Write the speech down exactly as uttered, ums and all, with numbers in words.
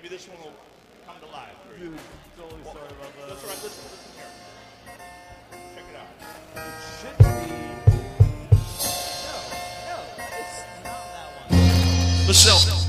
maybe this one will come to life. For you. Dude, totally Well, sorry about that. That's all right. Listen, listen here. Check it out. It should be. No, no, it's not that one. Michelle.